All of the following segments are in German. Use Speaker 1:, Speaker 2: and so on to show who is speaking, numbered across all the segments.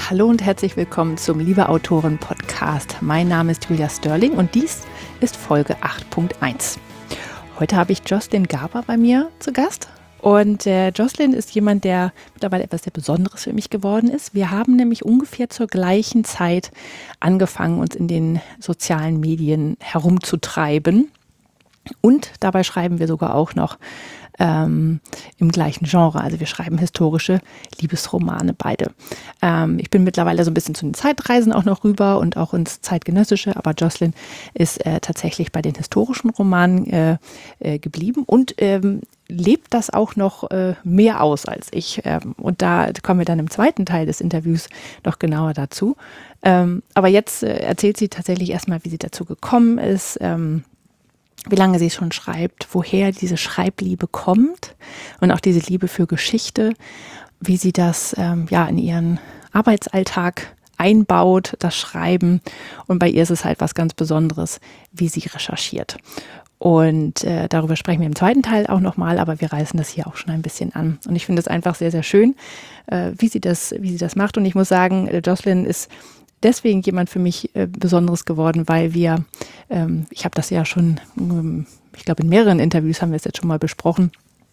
Speaker 1: Hallo und herzlich willkommen zum Liebe Autoren Podcast. Mein Name ist Julia Sterling und dies ist Folge 8.1. Heute habe ich Jocelyn Garber bei mir zu Gast. Und Jocelyn ist jemand, der mittlerweile etwas sehr Besonderes für mich geworden ist. Wir haben nämlich ungefähr zur gleichen Zeit angefangen, uns in den sozialen Medien herumzutreiben. Und dabei schreiben wir sogar auch noch im gleichen Genre. Also wir schreiben historische Liebesromane beide. Ich bin mittlerweile so ein bisschen zu den Zeitreisen auch noch rüber und auch ins Zeitgenössische, aber Jocelyn ist tatsächlich bei den historischen Romanen geblieben und lebt das auch noch mehr aus als ich. Und da kommen wir dann im zweiten Teil des Interviews noch genauer dazu. Aber jetzt erzählt sie tatsächlich erstmal, wie sie dazu gekommen ist, wie lange sie schon schreibt, woher diese Schreibliebe kommt und auch diese Liebe für Geschichte, wie sie das in ihren Arbeitsalltag einbaut, das Schreiben. Und bei ihr ist es halt was ganz Besonderes, wie sie recherchiert. Und darüber sprechen wir im zweiten Teil auch nochmal, aber wir reißen das hier auch schon ein bisschen an. Und ich finde es einfach sehr, sehr schön, wie sie das macht. Und ich muss sagen, Jocelyn ist deswegen jemand für mich Besonderes geworden, weil ich habe das ja schon, ich glaube in mehreren Interviews haben wir es jetzt schon mal besprochen,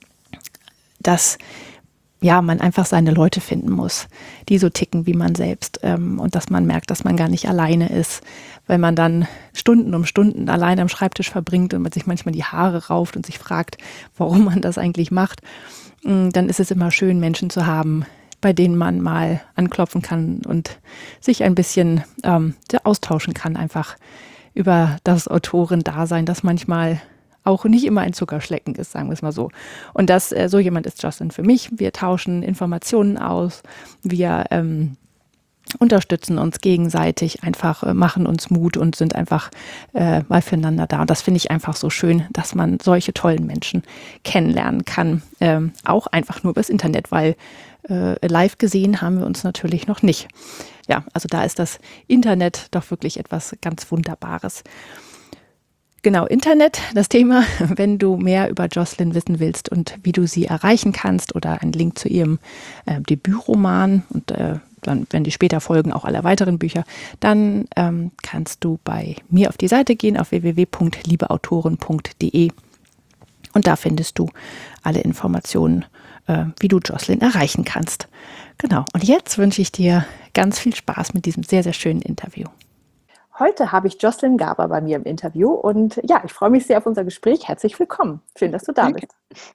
Speaker 1: dass man einfach seine Leute finden muss, die so ticken wie man selbst und dass man merkt, dass man gar nicht alleine ist, weil man dann Stunden um Stunden allein am Schreibtisch verbringt und man sich manchmal die Haare rauft und sich fragt, warum man das eigentlich macht. Dann ist es immer schön, Menschen zu haben, bei denen man mal anklopfen kann und sich ein bisschen austauschen kann, einfach über das Autorendasein, das manchmal auch nicht immer ein Zuckerschlecken ist, sagen wir es mal so. Und so jemand ist Jocelyn für mich. Wir tauschen Informationen aus, wir unterstützen uns gegenseitig, einfach machen uns Mut und sind einfach mal füreinander da. Und das finde ich einfach so schön, dass man solche tollen Menschen kennenlernen kann. Auch einfach nur übers Internet, weil live gesehen haben wir uns natürlich noch nicht. Ja, also da ist das Internet doch wirklich etwas ganz Wunderbares. Genau, Internet, das Thema, wenn du mehr über Jocelyn wissen willst und wie du sie erreichen kannst oder einen Link zu ihrem Debütroman und dann, wenn die später folgen, auch alle weiteren Bücher, dann kannst du bei mir auf die Seite gehen, auf www.liebeautoren.de und da findest du alle Informationen, wie du Jocelyn erreichen kannst. Genau, und jetzt wünsche ich dir ganz viel Spaß mit diesem sehr, sehr schönen Interview. Heute habe ich Jocelyn Garber bei mir im Interview und ja, ich freue mich sehr auf unser Gespräch. Herzlich willkommen. Schön, dass du da bist.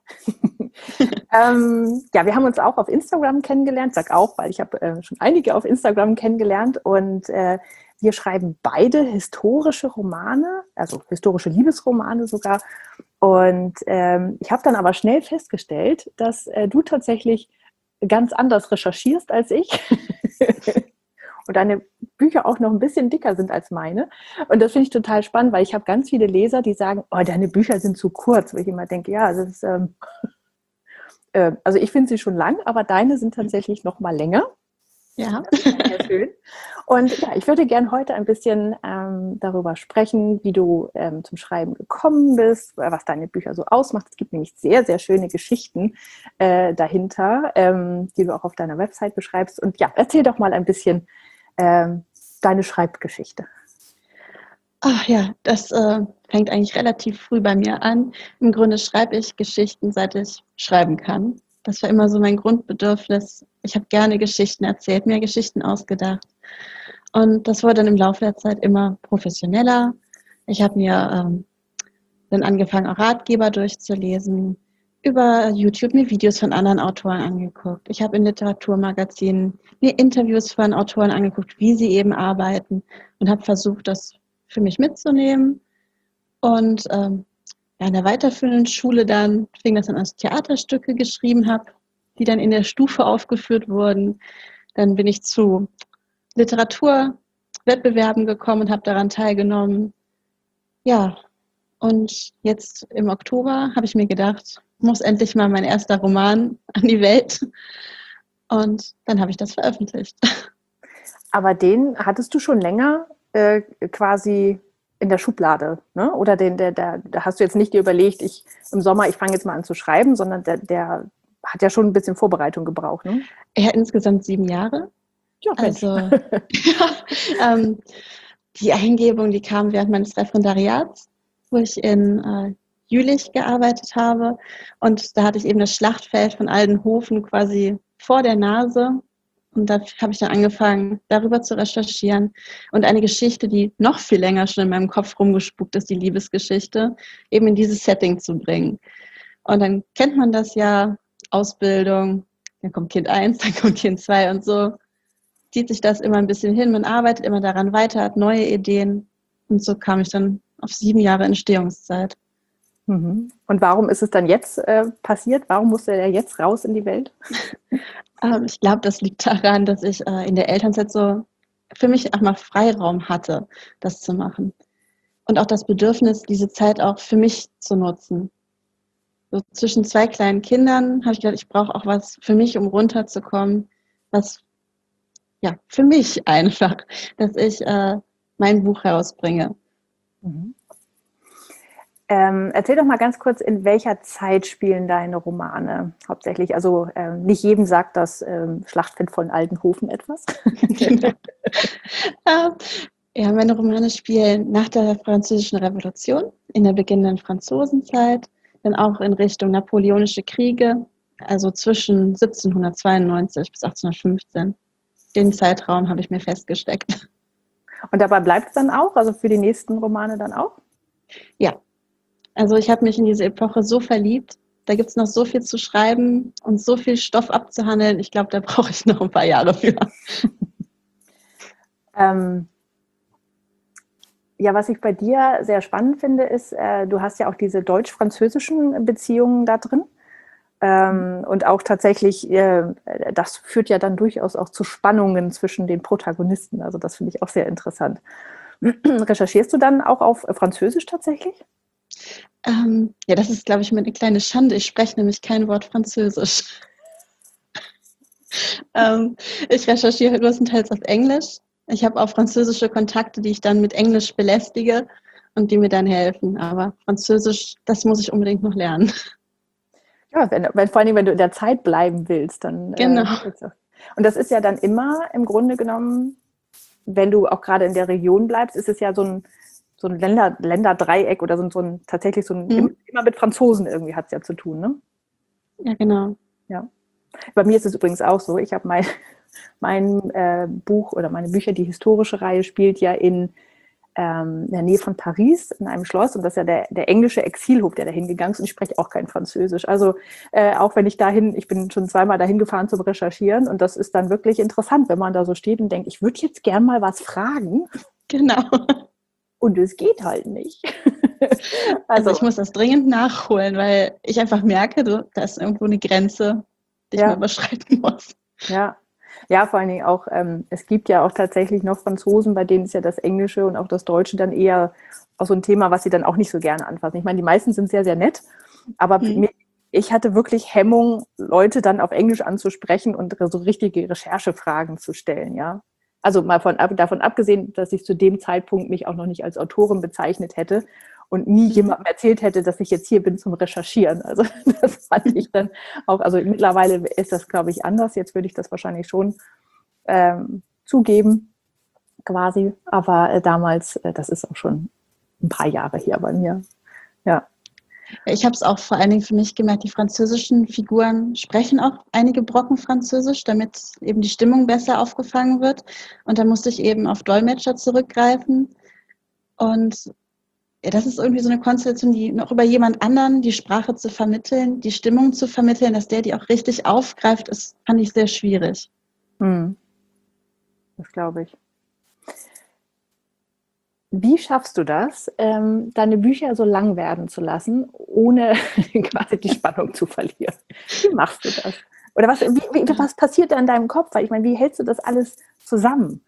Speaker 1: Wir haben uns auch auf Instagram kennengelernt. Sag auch, weil ich habe schon einige auf Instagram kennengelernt und wir schreiben beide historische Romane, also historische Liebesromane sogar. Und ich habe dann aber schnell festgestellt, dass du tatsächlich ganz anders recherchierst als ich. Und deine Bücher auch noch ein bisschen dicker sind als meine. Und das finde ich total spannend, weil ich habe ganz viele Leser, die sagen, oh, deine Bücher sind zu kurz. Wo ich immer denke, ja, also, also ich finde sie schon lang, aber deine sind tatsächlich noch mal länger.
Speaker 2: Ja.
Speaker 1: Das ist sehr schön. Und ja, ich würde gerne heute ein bisschen darüber sprechen, wie du zum Schreiben gekommen bist, was deine Bücher so ausmacht. Es gibt nämlich sehr, sehr schöne Geschichten dahinter, die du auch auf deiner Website beschreibst. Und ja, erzähl doch mal ein bisschen deine Schreibgeschichte.
Speaker 2: Ach ja, das fängt eigentlich relativ früh bei mir an. Im Grunde schreibe ich Geschichten, seit ich schreiben kann. Das war immer so mein Grundbedürfnis. Ich habe gerne Geschichten erzählt, mir Geschichten ausgedacht. Und das wurde dann im Laufe der Zeit immer professioneller. Ich habe mir dann angefangen, auch Ratgeber durchzulesen, über YouTube mir Videos von anderen Autoren angeguckt. Ich habe in Literaturmagazinen mir Interviews von Autoren angeguckt, wie sie eben arbeiten und habe versucht, das für mich mitzunehmen. Und in der weiterführenden Schule dann fing das an, als Theaterstücke geschrieben habe, die dann in der Stufe aufgeführt wurden. Dann bin ich zu Literaturwettbewerben gekommen und habe daran teilgenommen. Ja, und jetzt im Oktober habe ich mir gedacht, muss endlich mal mein erster Roman an die Welt. Und dann habe ich das veröffentlicht.
Speaker 1: Aber den hattest du schon länger quasi in der Schublade, ne? Oder da hast du jetzt nicht dir überlegt, im Sommer, ich fange jetzt mal an zu schreiben, sondern der hat ja schon ein bisschen Vorbereitung gebraucht, ne?
Speaker 2: Er hat insgesamt 7 Jahre.
Speaker 1: Ja, Mensch.
Speaker 2: Also, ja, die Eingebung, die kam während meines Referendariats, wo ich in Jülich gearbeitet habe. Und da hatte ich eben das Schlachtfeld von Aldenhoven quasi vor der Nase. Und da habe ich dann angefangen, darüber zu recherchieren. Und eine Geschichte, die noch viel länger schon in meinem Kopf rumgespukt ist, die Liebesgeschichte, eben in dieses Setting zu bringen. Und dann kennt man das ja, Ausbildung, dann kommt Kind 1, dann kommt Kind 2 und so zieht sich das immer ein bisschen hin. Man arbeitet immer daran weiter, hat neue Ideen. Und so kam ich dann auf 7 Jahre Entstehungszeit.
Speaker 1: Mhm. Und warum ist es dann jetzt passiert? Warum musste er jetzt raus in die Welt?
Speaker 2: Ich glaube, das liegt daran, dass ich in der Elternzeit so für mich auch mal Freiraum hatte, das zu machen. Und auch das Bedürfnis, diese Zeit auch für mich zu nutzen. So zwischen 2 kleinen Kindern habe ich gedacht, ich brauche auch was für mich, um runterzukommen, was ja für mich einfach, dass ich mein Buch herausbringe.
Speaker 1: Mhm. Erzähl doch mal ganz kurz, in welcher Zeit spielen deine Romane hauptsächlich? Also nicht jedem sagt das Schlachtfeld von Aldenhoven etwas.
Speaker 2: Genau. Ja, meine Romane spielen nach der Französischen Revolution, in der beginnenden Franzosenzeit, dann auch in Richtung napoleonische Kriege, also zwischen 1792 bis 1815. Den Zeitraum habe ich mir festgesteckt.
Speaker 1: Und dabei bleibt es dann auch, also für die nächsten Romane dann auch?
Speaker 2: Ja, also ich habe mich in diese Epoche so verliebt. Da gibt es noch so viel zu schreiben und so viel Stoff abzuhandeln. Ich glaube, da brauche ich noch ein paar Jahre für.
Speaker 1: Ja, was ich bei dir sehr spannend finde, ist, du hast ja auch diese deutsch-französischen Beziehungen da drin. Und auch tatsächlich, das führt ja dann durchaus auch zu Spannungen zwischen den Protagonisten. Also das finde ich auch sehr interessant. Recherchierst du dann auch auf Französisch tatsächlich?
Speaker 2: Ja, das ist, glaube ich, mir eine kleine Schande. Ich spreche nämlich kein Wort Französisch. Ich recherchiere größtenteils auf Englisch. Ich habe auch französische Kontakte, die ich dann mit Englisch belästige und die mir dann helfen. Aber Französisch, das muss ich unbedingt noch lernen.
Speaker 1: Ja, vor allem, wenn du in der Zeit bleiben willst, dann.
Speaker 2: Genau.
Speaker 1: Und das ist ja dann immer im Grunde genommen, wenn du auch gerade in der Region bleibst, ist es ja so ein Länderdreieck oder tatsächlich immer mit Franzosen irgendwie hat es ja zu tun, ne?
Speaker 2: Ja, genau.
Speaker 1: Ja. Bei mir ist es übrigens auch so. Ich habe mein Buch oder meine Bücher, die historische Reihe spielt ja in der Nähe von Paris in einem Schloss und das ist ja der englische Exilhof, der dahin gegangen ist und ich spreche auch kein Französisch. Also auch wenn ich bin schon zweimal dahin gefahren zum Recherchieren und das ist dann wirklich interessant, wenn man da so steht und denkt, ich würde jetzt gern mal was fragen.
Speaker 2: Genau.
Speaker 1: Und es geht halt nicht.
Speaker 2: Also ich muss das dringend nachholen, weil ich einfach merke, da ist irgendwo eine Grenze, die ich mal überschreiten muss.
Speaker 1: Ja. Ja, vor allen Dingen auch, es gibt ja auch tatsächlich noch Franzosen, bei denen ist ja das Englische und auch das Deutsche dann eher auch so ein Thema, was sie dann auch nicht so gerne anfassen. Ich meine, die meisten sind sehr, sehr nett, aber ich hatte wirklich Hemmung, Leute dann auf Englisch anzusprechen und so richtige Recherchefragen zu stellen, ja. Also mal davon abgesehen, dass ich zu dem Zeitpunkt mich auch noch nicht als Autorin bezeichnet hätte und nie jemandem erzählt hätte, dass ich jetzt hier bin zum Recherchieren. Also das fand ich dann auch, also mittlerweile ist das, glaube ich, anders. Jetzt würde ich das wahrscheinlich schon zugeben, quasi. Aber damals, das ist auch schon ein paar Jahre her bei mir. Ja.
Speaker 2: Ich habe es auch vor allen Dingen für mich gemerkt, die französischen Figuren sprechen auch einige Brocken Französisch, damit eben die Stimmung besser aufgefangen wird. Und da musste ich eben auf Dolmetscher zurückgreifen. Und ja, das ist irgendwie so eine Konstellation, die noch über jemand anderen die Sprache zu vermitteln, die Stimmung zu vermitteln, dass der die auch richtig aufgreift, ist, fand ich sehr schwierig.
Speaker 1: Das glaube ich. Wie schaffst du das, deine Bücher so lang werden zu lassen, ohne quasi die Spannung zu verlieren? Wie machst du das? Oder was passiert da in deinem Kopf? Weil ich meine, wie hältst du das alles zusammen?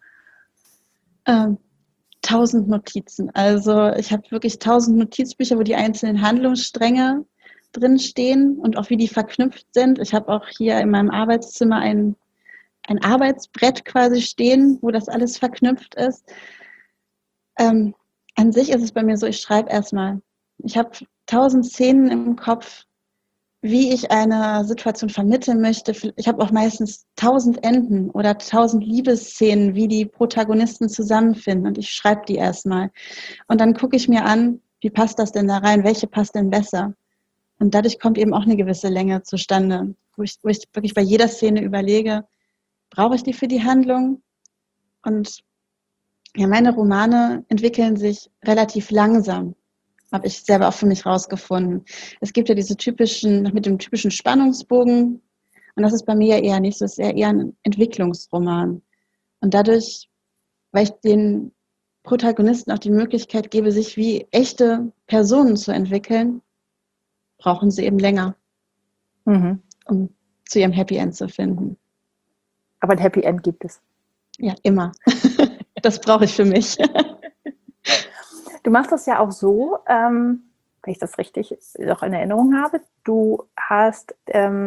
Speaker 2: 1000 Notizen. Also ich habe wirklich 1000 Notizbücher, wo die einzelnen Handlungsstränge drinstehen und auch wie die verknüpft sind. Ich habe auch hier in meinem Arbeitszimmer ein Arbeitsbrett quasi stehen, wo das alles verknüpft ist. An sich ist es bei mir so, ich schreibe erstmal. Ich habe 1000 Szenen im Kopf, wie ich eine Situation vermitteln möchte. Ich habe auch meistens 1000 Enden oder 1000 Liebesszenen, wie die Protagonisten zusammenfinden und ich schreibe die erstmal. Und dann gucke ich mir an, wie passt das denn da rein, welche passt denn besser? Und dadurch kommt eben auch eine gewisse Länge zustande, wo ich wirklich bei jeder Szene überlege, brauche ich die für die Handlung? Und ja, meine Romane entwickeln sich relativ langsam, habe ich selber auch für mich rausgefunden. Es gibt ja diese mit dem typischen Spannungsbogen und das ist bei mir ja eher nicht so, es ist eher ein Entwicklungsroman. Und dadurch, weil ich den Protagonisten auch die Möglichkeit gebe, sich wie echte Personen zu entwickeln, brauchen sie eben länger, um zu ihrem Happy End zu finden.
Speaker 1: Aber ein Happy End gibt es.
Speaker 2: Ja, immer. Das brauche ich für mich.
Speaker 1: Du machst das ja auch so, wenn ich das richtig noch in Erinnerung habe, du hast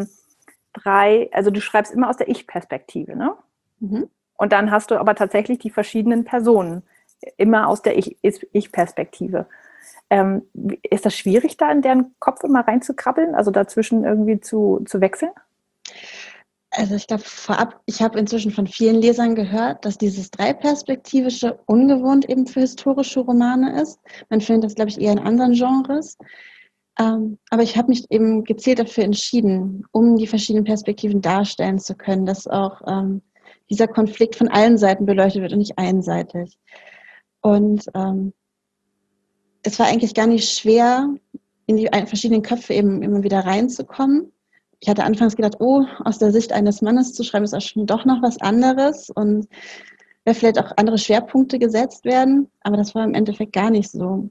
Speaker 1: du schreibst immer aus der Ich-Perspektive, ne?
Speaker 2: Mhm.
Speaker 1: Und dann hast du aber tatsächlich die verschiedenen Personen, immer aus der Ich-Perspektive. Ist das schwierig, da in deren Kopf immer reinzukrabbeln, also dazwischen irgendwie zu wechseln?
Speaker 2: Also ich glaube vorab, ich habe inzwischen von vielen Lesern gehört, dass dieses Dreiperspektivische ungewohnt eben für historische Romane ist. Man findet das, glaube ich, eher in anderen Genres. Aber ich habe mich eben gezielt dafür entschieden, um die verschiedenen Perspektiven darstellen zu können, dass auch dieser Konflikt von allen Seiten beleuchtet wird und nicht einseitig. Und es war eigentlich gar nicht schwer, in die verschiedenen Köpfe eben immer wieder reinzukommen. Ich hatte anfangs gedacht, oh, aus der Sicht eines Mannes zu schreiben, ist auch schon doch noch was anderes und vielleicht auch andere Schwerpunkte gesetzt werden, aber das war im Endeffekt gar nicht so.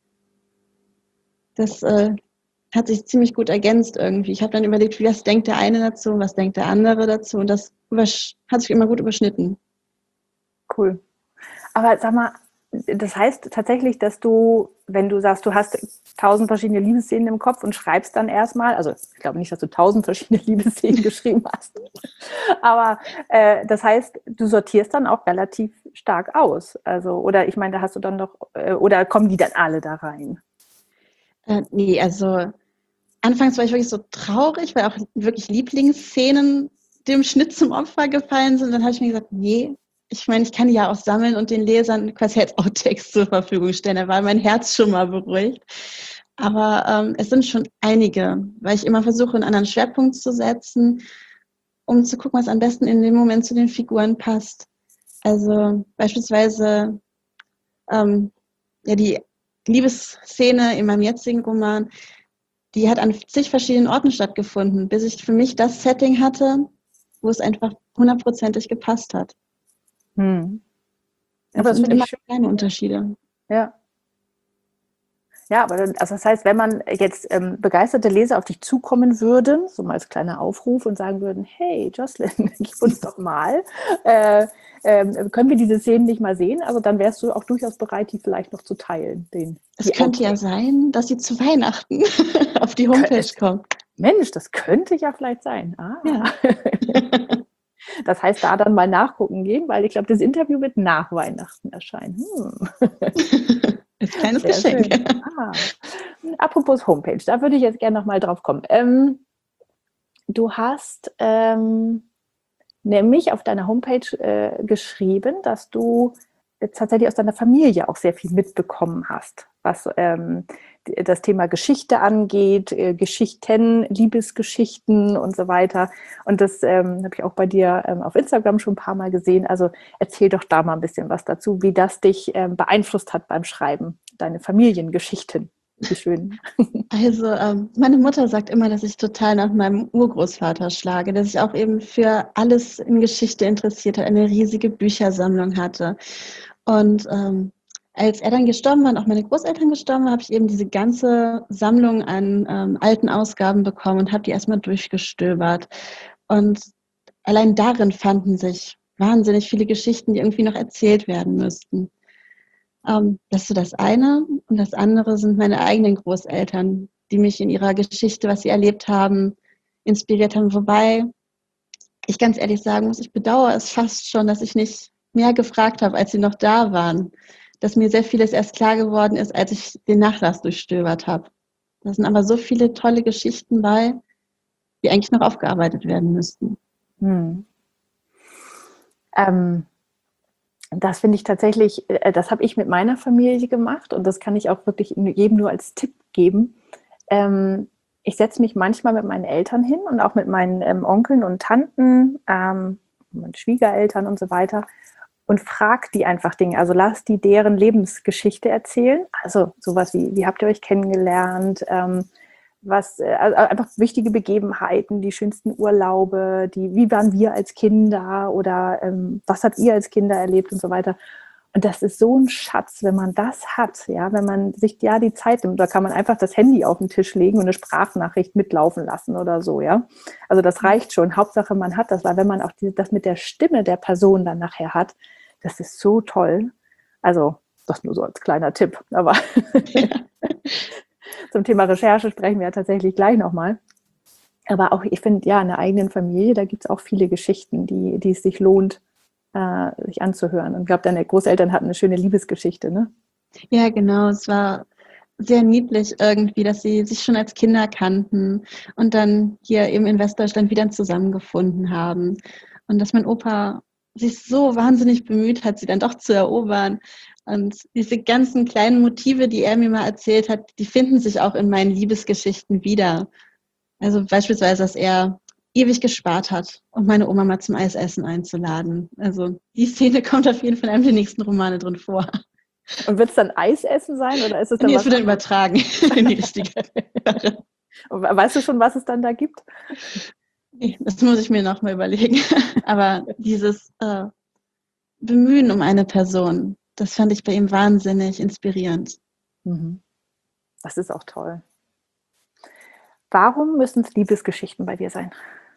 Speaker 2: Das hat sich ziemlich gut ergänzt irgendwie. Ich habe dann überlegt, was denkt der eine dazu, was denkt der andere dazu und das hat sich immer gut überschnitten.
Speaker 1: Cool. Aber sag mal, das heißt tatsächlich, dass du, wenn du sagst, du hast 1000 verschiedene Liebesszenen im Kopf und schreibst dann erstmal, also ich glaube nicht, dass du 1000 verschiedene Liebesszenen geschrieben hast, aber das heißt, du sortierst dann auch relativ stark aus. Also, oder ich meine, da hast du dann noch, oder kommen die dann alle da rein?
Speaker 2: Nee, also anfangs war ich wirklich so traurig, weil auch wirklich Lieblingsszenen dem Schnitt zum Opfer gefallen sind. Dann habe ich mir gesagt, nee, ich meine, ich kann die ja auch sammeln und den Lesern quasi als Outtakes zur Verfügung stellen. Da war mein Herz schon mal beruhigt. Aber es sind schon einige, weil ich immer versuche, einen anderen Schwerpunkt zu setzen, um zu gucken, was am besten in dem Moment zu den Figuren passt. Also beispielsweise ja, die Liebesszene in meinem jetzigen Roman, die hat an zig verschiedenen Orten stattgefunden, bis ich für mich das Setting hatte, wo es einfach 100%ig gepasst hat.
Speaker 1: Aber das
Speaker 2: sind
Speaker 1: finde
Speaker 2: immer
Speaker 1: ich schön.
Speaker 2: kleine Unterschiede.
Speaker 1: Ja. Ja, aber also das heißt, wenn man jetzt begeisterte Leser auf dich zukommen würden, so mal als kleiner Aufruf und sagen würden, hey Jocelyn, gib uns doch mal, können wir diese Szenen nicht mal sehen? Also dann wärst du auch durchaus bereit, die vielleicht noch zu teilen.
Speaker 2: Es könnte ja sein, dass sie zu Weihnachten auf die Homepage kommt.
Speaker 1: Mensch, das könnte ja vielleicht sein. Ah.
Speaker 2: Ja.
Speaker 1: Das heißt, da dann mal nachgucken gehen, weil ich glaube, das Interview wird nach Weihnachten erscheinen.
Speaker 2: Ein kleines Geschenk.
Speaker 1: Apropos Homepage, da würde ich jetzt gerne noch mal drauf kommen. Du hast nämlich auf deiner Homepage geschrieben, dass du tatsächlich aus deiner Familie auch sehr viel mitbekommen hast, was das Thema Geschichte angeht, Geschichten, Liebesgeschichten und so weiter. Und das habe ich auch bei dir auf Instagram schon ein paar Mal gesehen. Also erzähl doch da mal ein bisschen was dazu, wie das dich beeinflusst hat beim Schreiben, deine Familiengeschichten. Wie schön.
Speaker 2: Also meine Mutter sagt immer, dass ich total nach meinem Urgroßvater schlage, dass ich auch eben für alles in Geschichte interessiert hat, eine riesige Büchersammlung hatte. Und als er dann gestorben war und auch meine Großeltern gestorben waren, habe ich eben diese ganze Sammlung an alten Ausgaben bekommen und habe die erstmal durchgestöbert. Und allein darin fanden sich wahnsinnig viele Geschichten, die irgendwie noch erzählt werden müssten. Das ist so das eine. Und das andere sind meine eigenen Großeltern, die mich in ihrer Geschichte, was sie erlebt haben, inspiriert haben. Wobei ich ganz ehrlich sagen muss, ich bedauere es fast schon, dass ich nicht mehr gefragt habe, als sie noch da waren. Dass mir sehr vieles erst klar geworden ist, als ich den Nachlass durchstöbert habe. Da sind aber so viele tolle Geschichten bei. die eigentlich noch aufgearbeitet werden müssten.
Speaker 1: Hm. Das finde ich tatsächlich, das habe ich mit meiner Familie gemacht und das kann ich auch wirklich jedem nur als Tipp geben. Ich setze mich manchmal mit meinen Eltern hin und auch mit meinen Onkeln und Tanten, meinen Schwiegereltern und so weiter und frag die einfach Dinge. Also lass die deren Lebensgeschichte erzählen. Also sowas wie habt ihr euch kennengelernt? Also einfach wichtige Begebenheiten, die schönsten Urlaube, wie waren wir als Kinder oder was habt ihr als Kinder erlebt und so weiter. Und das ist so ein Schatz, wenn man das hat, ja, wenn man sich die Zeit nimmt, da kann man einfach das Handy auf den Tisch legen und eine Sprachnachricht mitlaufen lassen oder so, ja. Also das reicht schon. Hauptsache man hat das, weil wenn man auch das mit der Stimme der Person dann nachher hat, das ist so toll. Also das nur so als kleiner Tipp, aber zum Thema Recherche sprechen wir ja tatsächlich gleich nochmal. Aber auch, ich finde, ja, in der eigenen Familie, da gibt es auch viele Geschichten, die es sich lohnt, sich anzuhören. Und ich glaube, deine Großeltern hatten eine schöne Liebesgeschichte, ne?
Speaker 2: Ja, genau. Es war sehr niedlich irgendwie, dass sie sich schon als Kinder kannten und dann hier eben in Westdeutschland wieder zusammengefunden haben. Und dass mein Opa sich so wahnsinnig bemüht hat, sie dann doch zu erobern. Und diese ganzen kleinen Motive, die er mir mal erzählt hat, die finden sich auch in meinen Liebesgeschichten wieder. Also beispielsweise, dass er ewig gespart hat, um meine Oma mal zum Eisessen einzuladen. Also die Szene kommt auf jeden Fall in einem der nächsten Romane drin vor.
Speaker 1: Und wird es dann Eisessen sein oder ist es dann
Speaker 2: Nee, es
Speaker 1: was
Speaker 2: wird dann
Speaker 1: anderes?
Speaker 2: übertragen in die richtige Sache.
Speaker 1: Und weißt du schon, was es dann da gibt?
Speaker 2: Nee, das muss ich mir noch mal überlegen. Aber dieses Bemühen um eine Person, das fand ich bei ihm wahnsinnig inspirierend.
Speaker 1: Mhm. Das ist auch toll. Warum müssen es Liebesgeschichten bei dir sein?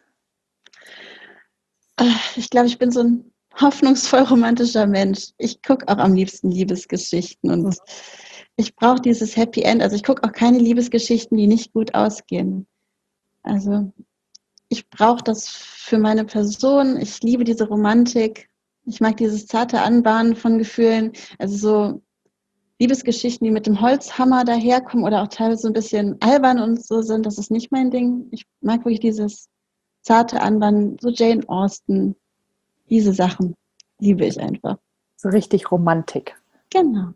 Speaker 2: Ich glaube, ich bin so ein hoffnungsvoll romantischer Mensch. Ich gucke auch am liebsten Liebesgeschichten und ich brauche dieses Happy End. Also ich gucke auch keine Liebesgeschichten, die nicht gut ausgehen. Also ich brauche das für meine Person. Ich liebe diese Romantik. Ich mag dieses zarte Anbahnen von Gefühlen. Also so Liebesgeschichten, die mit dem Holzhammer daherkommen oder auch teilweise so ein bisschen albern und so sind, das ist nicht mein Ding. Ich mag wirklich dieses zarte Anbahnen, so Jane Austen, diese Sachen liebe ich einfach.
Speaker 1: So richtig Romantik.
Speaker 2: Genau.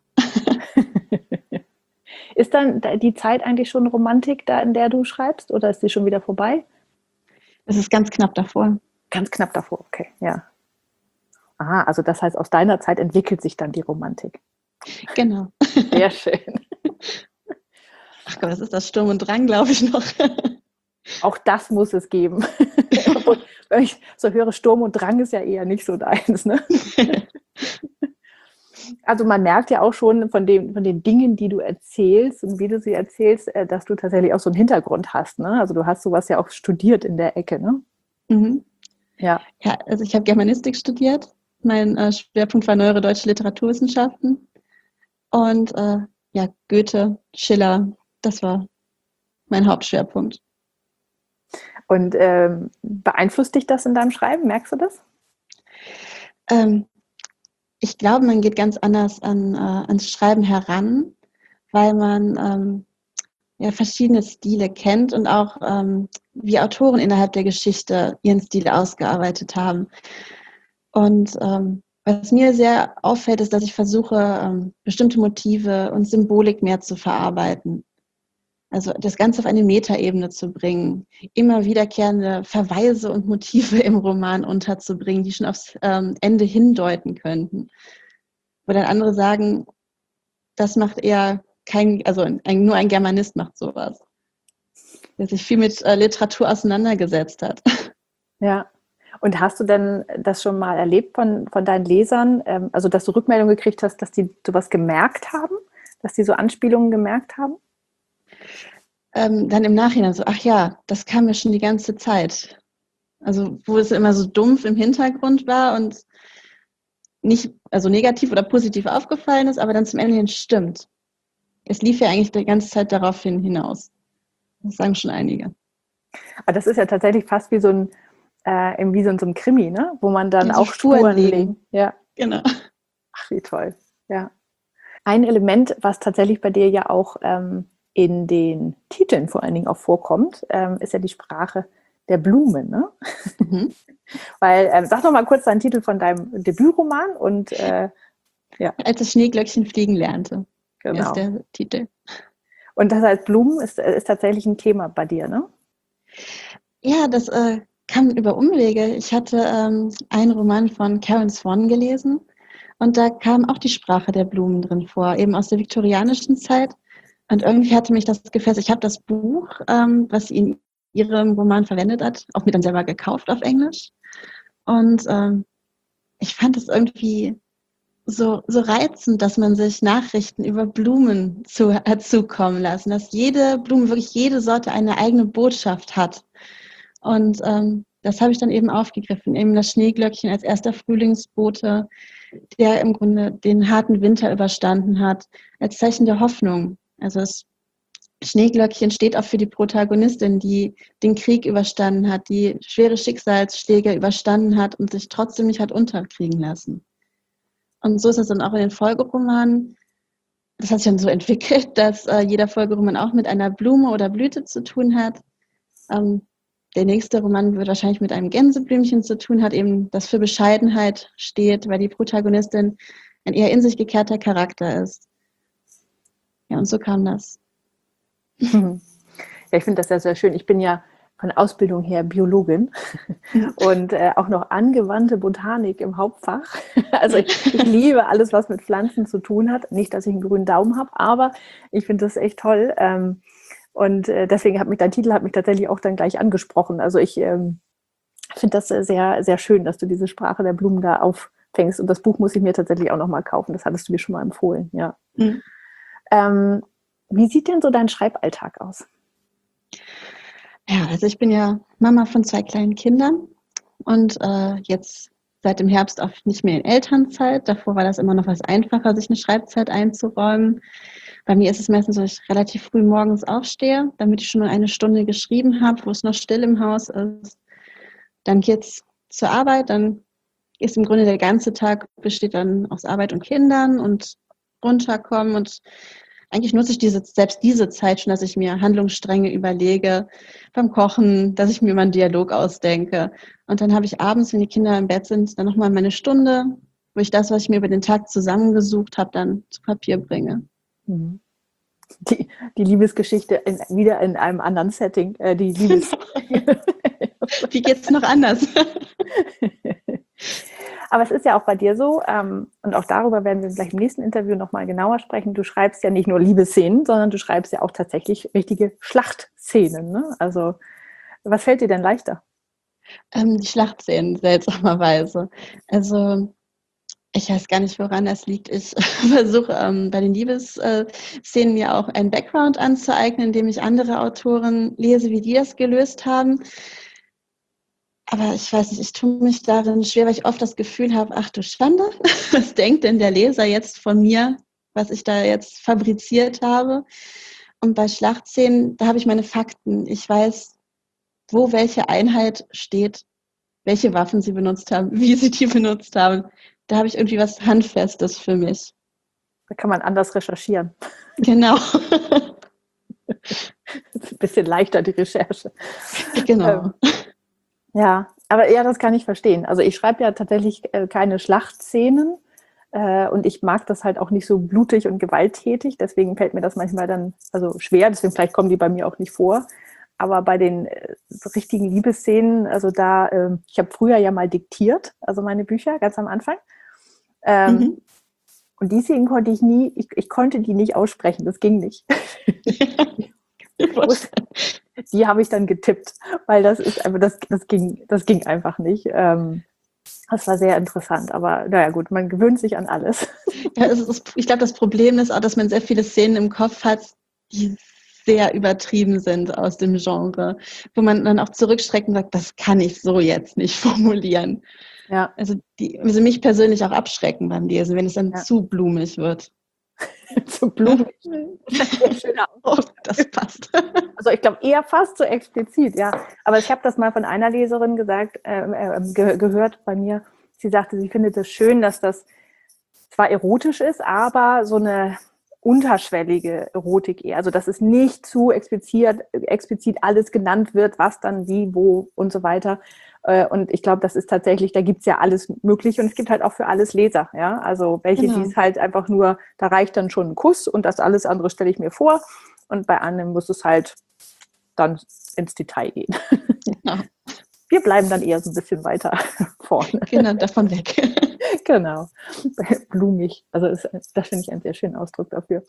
Speaker 1: Ist dann die Zeit eigentlich schon Romantik, da in der du schreibst, oder ist die schon wieder vorbei?
Speaker 2: Es ist ganz knapp davor.
Speaker 1: Ganz knapp davor, okay, ja. Aha, also das heißt, aus deiner Zeit entwickelt sich dann die Romantik.
Speaker 2: Genau.
Speaker 1: Sehr schön.
Speaker 2: Ach Gott, was ist das? Sturm und Drang, glaube ich noch.
Speaker 1: Auch das muss es geben. Obwohl, wenn ich so höre, Sturm und Drang ist ja eher nicht so deins, ne? Also man merkt ja auch schon von den Dingen, die du erzählst und wie du sie erzählst, dass du tatsächlich auch so einen Hintergrund hast, ne? Also du hast sowas ja auch studiert in der Ecke, ne?
Speaker 2: Mhm.
Speaker 1: Ja.
Speaker 2: Ja, also ich habe Germanistik studiert. Mein Schwerpunkt war neuere deutsche Literaturwissenschaften. Und ja, Goethe, Schiller, das war mein Hauptschwerpunkt.
Speaker 1: Und beeinflusst dich das in deinem Schreiben? Merkst du das?
Speaker 2: Ich glaube, man geht ganz anders ans Schreiben heran, weil man ja, verschiedene Stile kennt und auch wie Autoren innerhalb der Geschichte ihren Stil ausgearbeitet haben. Und was mir sehr auffällt, ist, dass ich versuche, bestimmte Motive und Symbolik mehr zu verarbeiten. Also das Ganze auf eine Metaebene zu bringen, immer wiederkehrende Verweise und Motive im Roman unterzubringen, die schon aufs Ende hindeuten könnten. Wo dann andere sagen, das macht eher nur ein Germanist macht sowas. Der sich viel mit Literatur auseinandergesetzt hat.
Speaker 1: Ja. Und hast du denn das schon mal erlebt von deinen Lesern, also dass du Rückmeldungen gekriegt hast, dass die sowas gemerkt haben, dass die so Anspielungen gemerkt haben?
Speaker 2: Dann im Nachhinein so, ach ja, das kam mir schon die ganze Zeit. Also wo es immer so dumpf im Hintergrund war und nicht, also negativ oder positiv aufgefallen ist, aber dann zum Ende hin stimmt. Es lief ja eigentlich die ganze Zeit darauf hinaus. Das sagen schon einige.
Speaker 1: Aber das ist ja tatsächlich fast wie so ein so ein Krimi, ne? Wo man dann
Speaker 2: Ja, so
Speaker 1: auch Spuren legt. Ja.
Speaker 2: Genau.
Speaker 1: Ach, wie toll. Ja. Ein Element, was tatsächlich bei dir ja auch in den Titeln vor allen Dingen auch vorkommt, ist ja die Sprache der Blumen, ne?
Speaker 2: Mhm.
Speaker 1: Weil, sag doch mal kurz deinen Titel von deinem Debütroman und ja,
Speaker 2: Als das Schneeglöckchen fliegen lernte, ist
Speaker 1: genau.
Speaker 2: der Titel.
Speaker 1: Und das heißt, Blumen ist tatsächlich ein Thema bei dir, ne?
Speaker 2: Ja, das kam über Umwege. Ich hatte einen Roman von Karen Swan gelesen und da kam auch die Sprache der Blumen drin vor, eben aus der viktorianischen Zeit. Und irgendwie hatte mich das gefesselt. Ich habe das Buch, was sie in ihrem Roman verwendet hat, auch mir dann selber gekauft auf Englisch. Und ich fand es irgendwie so reizend, dass man sich Nachrichten über Blumen hat zukommen lassen, dass jede Blume, wirklich jede Sorte eine eigene Botschaft hat. Und das habe ich dann eben aufgegriffen, eben das Schneeglöckchen als erster Frühlingsbote, der im Grunde den harten Winter überstanden hat, als Zeichen der Hoffnung. Also das Schneeglöckchen steht auch für die Protagonistin, die den Krieg überstanden hat, die schwere Schicksalsschläge überstanden hat und sich trotzdem nicht hat unterkriegen lassen. Und so ist es dann auch in den Folgeromanen. Das hat sich dann so entwickelt, dass jeder Folgeroman auch mit einer Blume oder Blüte zu tun hat. Ähm, der nächste Roman wird wahrscheinlich mit einem Gänseblümchen zu tun, hat eben das für Bescheidenheit steht, weil die Protagonistin ein eher in sich gekehrter Charakter ist. Ja, und so kam das.
Speaker 1: Ja, ich finde das ja sehr schön. Ich bin ja von Ausbildung her Biologin und auch noch angewandte Botanik im Hauptfach. Also ich liebe alles, was mit Pflanzen zu tun hat. Nicht, dass ich einen grünen Daumen habe, aber ich finde das echt toll. Und deswegen hat mich dein Titel hat mich tatsächlich auch dann gleich angesprochen. Also ich finde das sehr, sehr schön, dass du diese Sprache der Blumen da auffängst. Und das Buch muss ich mir tatsächlich auch noch mal kaufen. Das hattest du mir schon mal empfohlen, ja.
Speaker 2: Mhm.
Speaker 1: Wie sieht denn so dein Schreiballtag aus?
Speaker 2: Ja, also ich bin ja Mama von 2 kleinen Kindern und jetzt seit dem Herbst auch nicht mehr in Elternzeit. Davor war das immer noch was einfacher, sich eine Schreibzeit einzuräumen. Bei mir ist es meistens so, dass ich relativ früh morgens aufstehe, damit ich schon mal eine Stunde geschrieben habe, wo es noch still im Haus ist. Dann geht's zur Arbeit, dann ist im Grunde der ganze Tag besteht dann aus Arbeit und Kindern und runterkommen und eigentlich nutze ich selbst diese Zeit schon, dass ich mir Handlungsstränge überlege beim Kochen, dass ich mir mal einen Dialog ausdenke. Und dann habe ich abends, wenn die Kinder im Bett sind, dann nochmal meine Stunde, wo ich das, was ich mir über den Tag zusammengesucht habe, dann zu Papier bringe.
Speaker 1: Mhm. Die Liebesgeschichte wieder in einem anderen Setting.
Speaker 2: Wie geht's noch anders?
Speaker 1: Aber es ist ja auch bei dir so, und auch darüber werden wir gleich im nächsten Interview nochmal genauer sprechen, du schreibst ja nicht nur Liebesszenen, sondern du schreibst ja auch tatsächlich richtige Schlachtszenen. Ne? Also was fällt dir denn leichter?
Speaker 2: Die Schlachtszenen, seltsamerweise. Also ich weiß gar nicht, woran das liegt. Ich versuche bei den Liebesszenen mir auch einen Background anzueignen, indem ich andere Autoren lese, wie die das gelöst haben. Aber ich weiß nicht, ich tue mich darin schwer, weil ich oft das Gefühl habe, ach du Schande, was denkt denn der Leser jetzt von mir, was ich da jetzt fabriziert habe? Und bei Schlachtszenen, da habe ich meine Fakten. Ich weiß, wo welche Einheit steht, welche Waffen sie benutzt haben, wie sie die benutzt haben. Da habe ich irgendwie was Handfestes für mich.
Speaker 1: Da kann man anders recherchieren.
Speaker 2: Genau.
Speaker 1: Das ist ein bisschen leichter, die Recherche.
Speaker 2: Genau.
Speaker 1: Ja, aber ja, das kann ich verstehen. Also ich schreibe ja tatsächlich keine Schlachtszenen und ich mag das halt auch nicht so blutig und gewalttätig. Deswegen fällt mir das manchmal dann also schwer. Deswegen vielleicht kommen die bei mir auch nicht vor. Aber bei den so richtigen Liebesszenen, also da, ich habe früher ja mal diktiert, also meine Bücher ganz am Anfang.
Speaker 2: Mhm.
Speaker 1: Und die Szenen konnte ich konnte die nicht aussprechen. Das ging nicht. Die habe ich dann getippt, weil das ist einfach, das ging einfach nicht. Das war sehr interessant, aber naja gut, man gewöhnt sich an alles.
Speaker 2: Ja, ich glaube, das Problem ist auch, dass man sehr viele Szenen im Kopf hat, die sehr übertrieben sind aus dem Genre, wo man dann auch zurückschreckt und sagt, das kann ich so jetzt nicht formulieren.
Speaker 1: Ja,
Speaker 2: Also mich persönlich auch abschrecken beim Lesen, wenn es dann
Speaker 1: ja.
Speaker 2: zu blumig wird.
Speaker 1: Zu blumig. Sehr schöner
Speaker 2: Oh,
Speaker 1: Ausdruck.
Speaker 2: das passt.
Speaker 1: Also ich glaube eher fast so explizit, ja. Aber ich habe das mal von einer Leserin gesagt, gehört bei mir. Sie sagte, sie findet es schön, dass das zwar erotisch ist, aber so eine unterschwellige Erotik eher. Also dass es nicht zu explizit alles genannt wird, was dann wie, wo und so weiter. Und ich glaube, das ist tatsächlich, da gibt's ja alles Mögliche und es gibt halt auch für alles Leser. Ja? Also welche, die
Speaker 2: Genau.
Speaker 1: es halt einfach nur, da reicht dann schon ein Kuss und das alles andere stelle ich mir vor. Und bei anderen muss es halt dann ins Detail gehen.
Speaker 2: Genau.
Speaker 1: Wir bleiben dann eher so ein bisschen weiter vorne.
Speaker 2: Genau, davon weg.
Speaker 1: Genau. Blumig. Also das finde ich einen sehr schönen Ausdruck dafür.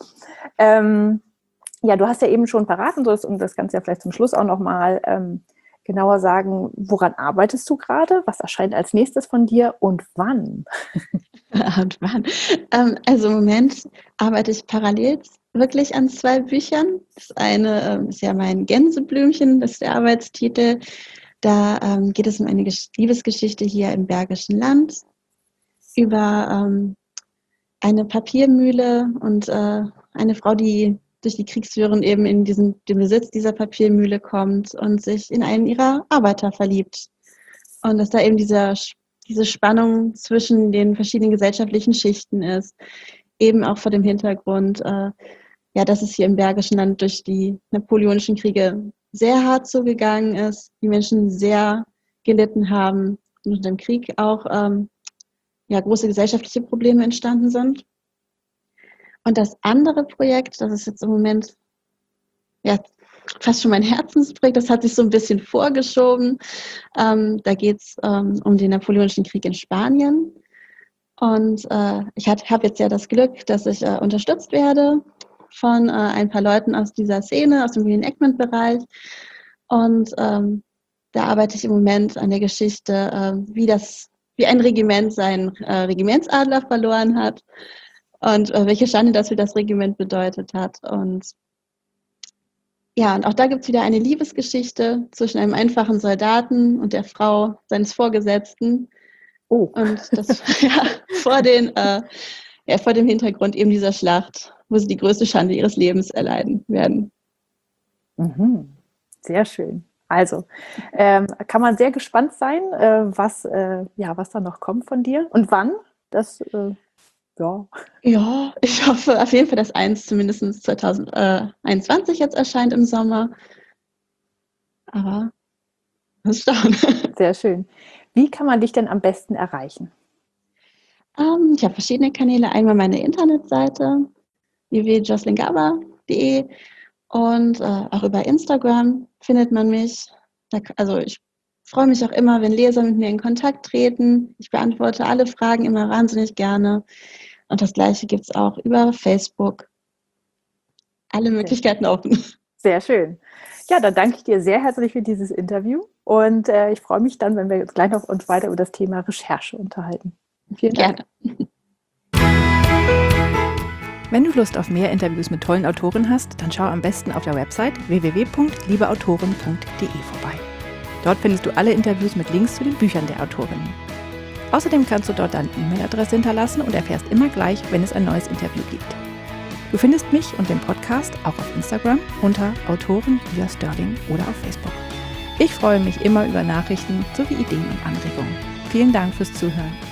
Speaker 1: Ja, du hast ja eben schon verraten, und das kannst du ja vielleicht zum Schluss auch nochmal genauer sagen, woran arbeitest du gerade? Was erscheint als nächstes von dir und wann?
Speaker 2: Und wann? Also im Moment arbeite ich parallel wirklich an 2 Büchern. Das eine ist ja mein Gänseblümchen, das ist der Arbeitstitel. Da geht es um eine Liebesgeschichte hier im Bergischen Land über eine Papiermühle und eine Frau, die durch die Kriegsführung eben in den Besitz dieser Papiermühle kommt und sich in einen ihrer Arbeiter verliebt. Und dass da eben diese Spannung zwischen den verschiedenen gesellschaftlichen Schichten ist, eben auch vor dem Hintergrund, ja, dass es hier im Bergischen Land durch die napoleonischen Kriege sehr hart zugegangen ist, die Menschen sehr gelitten haben und unter dem Krieg auch ja, große gesellschaftliche Probleme entstanden sind. Und das andere Projekt, das ist jetzt im Moment ja fast schon mein Herzensprojekt, das hat sich so ein bisschen vorgeschoben. Da geht es um den Napoleonischen Krieg in Spanien. Und ich habe jetzt ja das Glück, dass ich unterstützt werde von ein paar Leuten aus dieser Szene, aus dem Reenactment-Bereich. Und da arbeite ich im Moment an der Geschichte, wie ein Regiment seinen Regimentsadler verloren hat und welche Schande das für das Regiment bedeutet hat. Und ja, und auch da gibt es wieder eine Liebesgeschichte zwischen einem einfachen Soldaten und der Frau seines Vorgesetzten.
Speaker 1: Oh.
Speaker 2: Und das ja vor dem Hintergrund eben dieser Schlacht, wo sie die größte Schande ihres Lebens erleiden werden.
Speaker 1: Mhm. Sehr schön. Also, kann man sehr gespannt sein, was da noch kommt von dir und wann. Das, ja.
Speaker 2: Ja, ich hoffe auf jeden Fall, dass eins zumindest 2021 jetzt erscheint im Sommer. Aber mal schauen.
Speaker 1: Sehr schön. Wie kann man dich denn am besten erreichen?
Speaker 2: Ich habe verschiedene Kanäle. Einmal meine Internetseite www.jocelyngaber.de und auch über Instagram findet man mich. Also ich freue mich auch immer, wenn Leser mit mir in Kontakt treten. Ich beantworte alle Fragen immer wahnsinnig gerne. Und das Gleiche gibt es auch über Facebook. Alle Möglichkeiten offen.
Speaker 1: Sehr schön. Ja, dann danke ich dir sehr herzlich für dieses Interview und ich freue mich dann, wenn wir jetzt gleich noch uns weiter über das Thema Recherche unterhalten. Vielen Dank.
Speaker 2: Gerne.
Speaker 1: Wenn du Lust auf mehr Interviews mit tollen Autoren hast, dann schau am besten auf der Website www.liebeautoren.de vorbei. Dort findest du alle Interviews mit Links zu den Büchern der Autorinnen. Außerdem kannst du dort deine E-Mail-Adresse hinterlassen und erfährst immer gleich, wenn es ein neues Interview gibt. Du findest mich und den Podcast auch auf Instagram unter Autorin Julia Störling oder auf Facebook. Ich freue mich immer über Nachrichten sowie Ideen und Anregungen. Vielen Dank fürs Zuhören.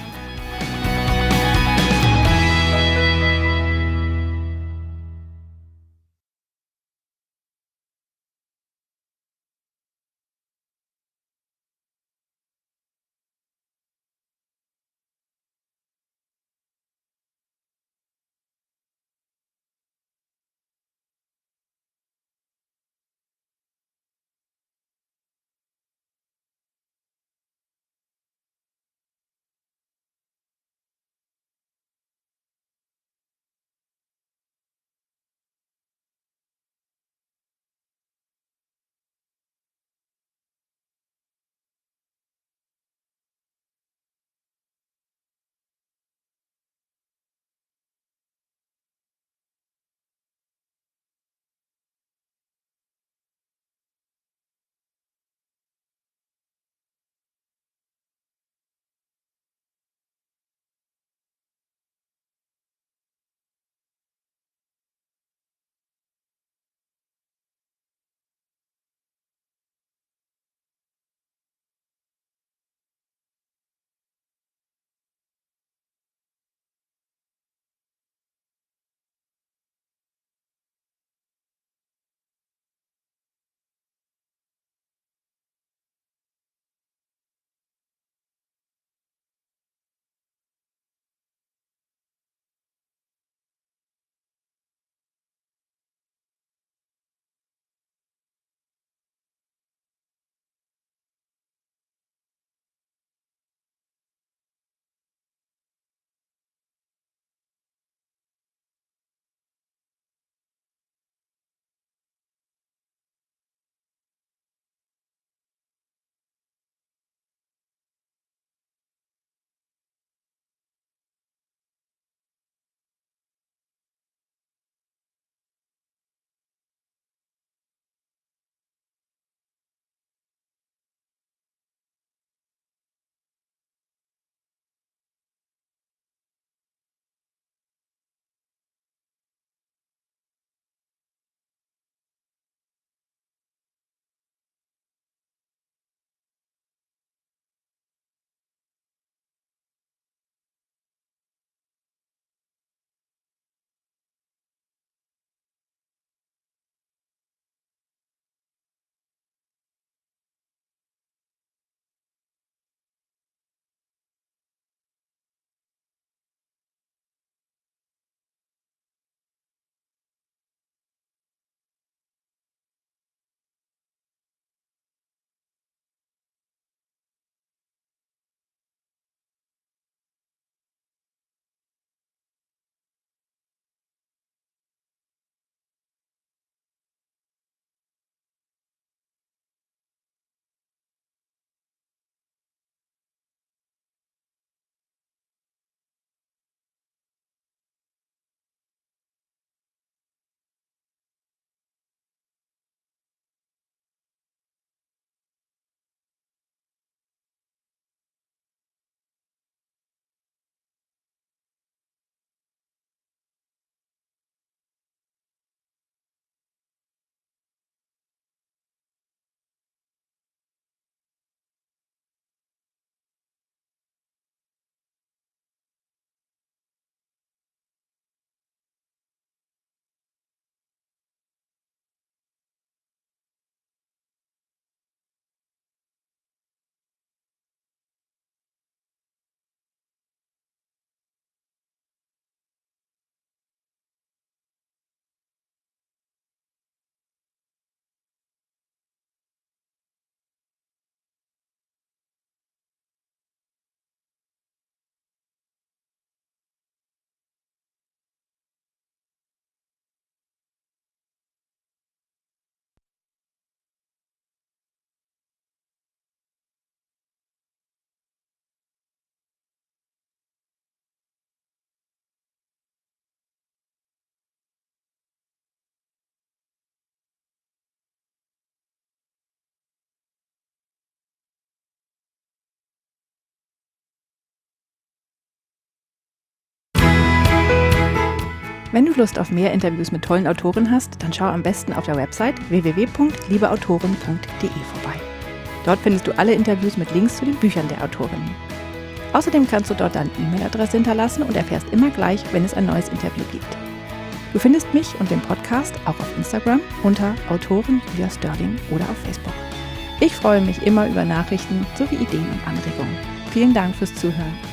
Speaker 1: Wenn du Lust auf mehr Interviews mit tollen Autoren hast, dann schau am besten auf der Website www.liebeautoren.de vorbei. Dort findest du alle Interviews mit Links zu den Büchern der Autorinnen. Außerdem kannst du dort deine E-Mail-Adresse hinterlassen und erfährst immer gleich, wenn es ein neues Interview gibt. Du findest mich und den Podcast auch auf Instagram unter Autorin Julia Störling oder auf Facebook. Ich freue mich immer über Nachrichten sowie Ideen und Anregungen. Vielen Dank fürs Zuhören.